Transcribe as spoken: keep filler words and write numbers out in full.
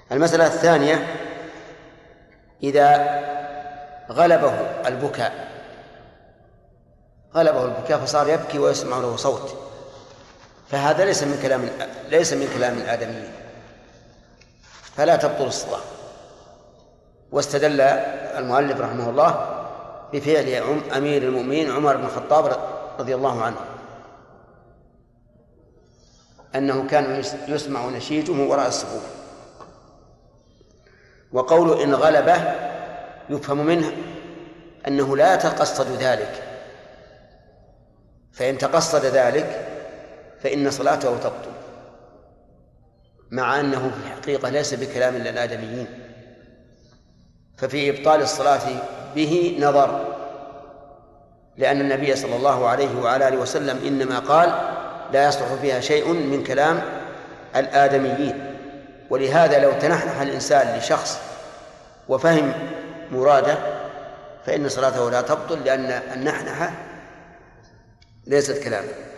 المسألة الثانية: إذا غلبه البكاء غلبه البكاء فصار يبكي ويسمع له صوت، فهذا ليس من كلام ليس من كلام الآدميين، فلا تبطل الصلاة. واستدل المؤلف رحمه الله بفعل أمير المؤمنين عمر بن الخطاب رضي الله عنه، أنه كان يسمع نشيجه وراء الصفوف. وقول إن غلبه يفهم منه أنه لا يتقصد ذلك، فإن تقصد ذلك فإن صلاته تبطل، مع أنه في الحقيقة ليس بكلام للآدميين، ففي إبطال الصلاة به نظر، لأن النبي صلى الله عليه وعلى آله وسلم إنما قال لا يصلح فيها شيء من كلام الآدميين. ولهذا لو تنحنح الإنسان لشخص وفهم مراده فإن صلاته لا تبطل، لأن النحنحة ليست كلام.